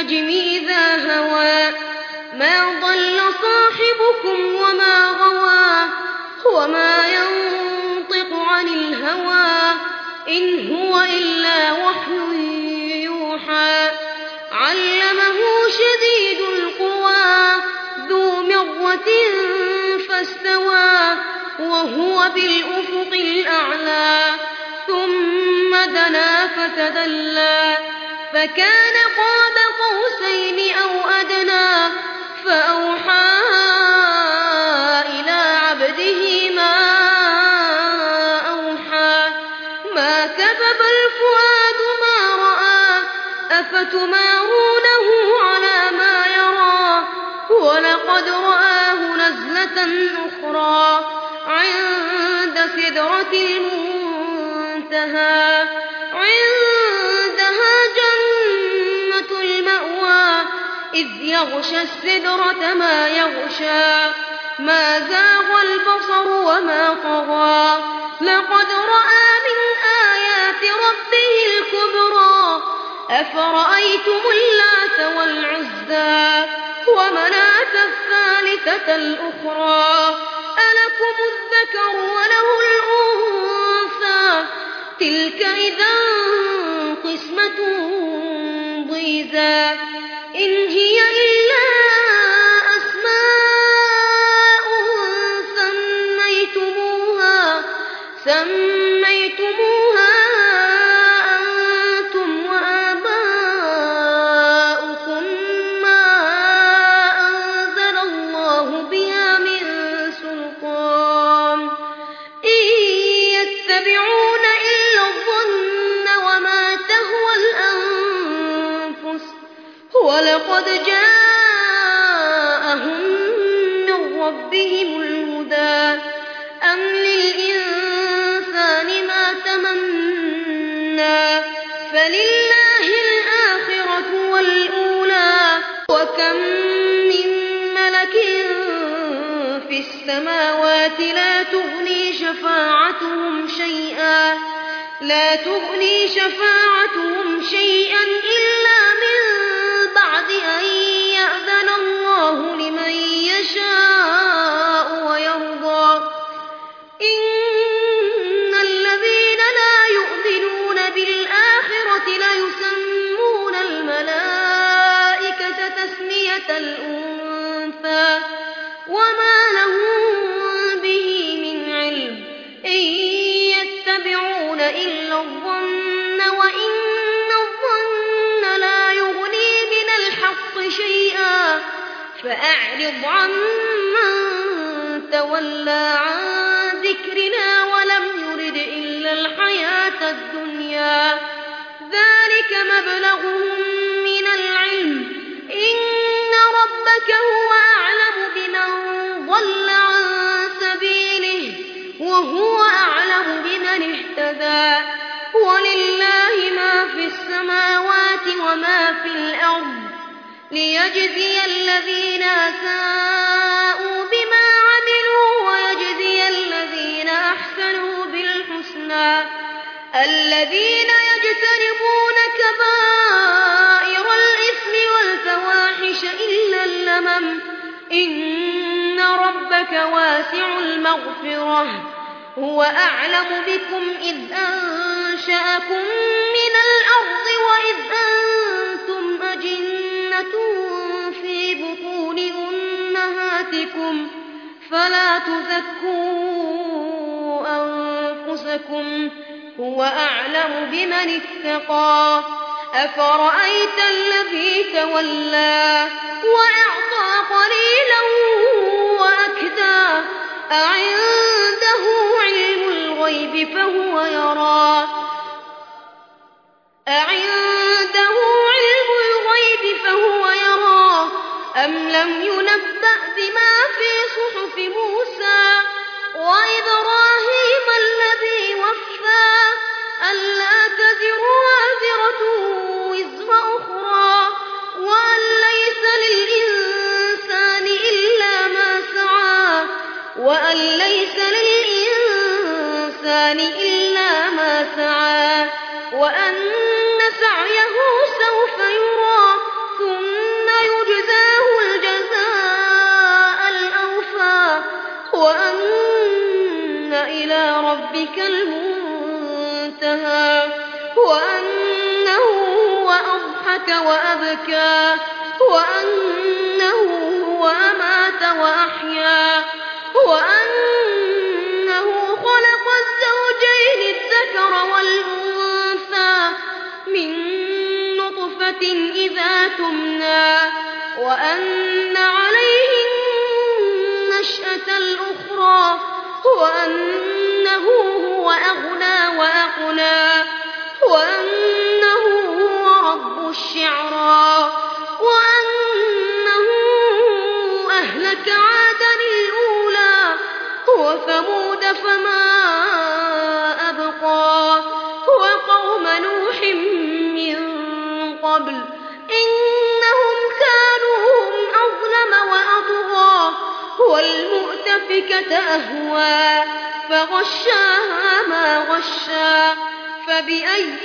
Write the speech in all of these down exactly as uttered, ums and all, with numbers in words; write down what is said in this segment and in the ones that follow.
والنجم إذا هوى ما ضل صاحبكم وما غوى وما ينطق عن الهوى إن هو إلا وحي يوحى علمه شديد القوى ذو مرة فاستوى وهو بالأفق الأعلى ثم دنا فتدلى فكان قاب قوسين أو أدنى فأوحى إلى عبده ما أوحى ما كذب الفؤاد ما رأى أفتمارونه على ما يرى ولقد رآه نزلة أخرى عند سدرة المنتهى عندها جنة المأوى إذ يغشى السدرة ما يغشى ما زاغ البصر وما طغى لقد رأى من آيات ربه الكبرى أفرأيتم اللات والعزى ومناة الثالثة الأخرى ألكم الذكر وله الأنثى تلك إذا قسمة ضيزى إن هي إلا أسماء سميتموها سميتموها أنتم وآباؤكم ما أنزل الله بها من سلطان إن يتبعون إلا الظن وما تهوى الأنفس ولقد جاءهم من ربهم الهدى أم للإنسان ما تمنى فلله الآخرة والأولى وكم من ملك في السماوات لا تغني شفاعتهم شيئا لا تغني شفاعتهم شيئا إلا من بعد أن يأذن الله لمن يشاء ويرضى إن الذين لا يؤمنون بالآخرة ليسمون الملائكة تسمية الأنثى وما لهم به من علم إن يتبعون إلا الظن وإن الظن لا يغني من الحق شيئا فأعرض عمن تولى عن ذكرنا ولم يرد إلا الحياة الدنيا ذلك مبلغهم من العلم إن ربك هو أعلم بمن ضل عن سبيله وهو أعلم بمن اهتدى ولله ما في السماوات وما في الأرض ليجزي الذين أساءوا بما عملوا ويجزي الذين أحسنوا بالحسنى الذين يجتنبون كبائر الإثم والفواحش إلا اللمم إن ربك واسع المغفرة هو أعلم بكم إذ أنشأكم من الأرض وإذ أنتم أجنة في بطون أمهاتكم فلا تزكوا أنفسكم هو أعلم بمن اتقى أفرأيت الذي تولى وأعطى قليلا وأكدى أعنده علم الغيب فهو يرى أعنده علم الغيب فهو يرى أم لم ينبأ بما في صحف موسى وإبراهيم الذي وفى ألا تزر وازرة وزر أخرى وأن ليس للإنسان إلا ما سعى وأن ليس للإنسان إلا ما سعى وأن سعيه سوف يرى ثم أضحك وأبكى وأنه هو أمات وأحيا وأنه خلق الزوجين الذكر والأنثى من نطفة إذا تمنى وأن عليه النشأة الأخرى وأنه هو أغنى وأقنى وأنه هو رب الشعرى وأنه أهلك عادا الأولى وثمود فما أبقى وقوم نوح من قبل إنهم كانوا هم أظلم وأطغى والمؤتفكة أهوى فغشاها ما غشى فبأي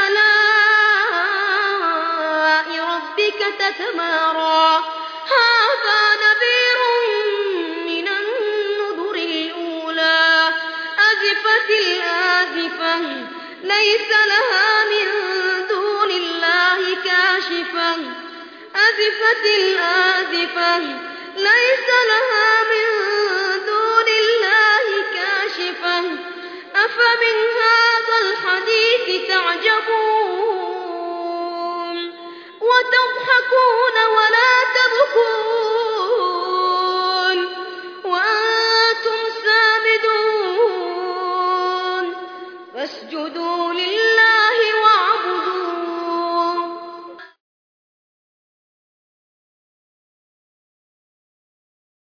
آلاء ربك تتمارى هذا نذير من النذر الأولى أزفت الآزفة ليس لها من دون الله كاشفة أزفت الآزفة ليس لها من دون الله كاشفة أفمن هذا الحديث تعجبون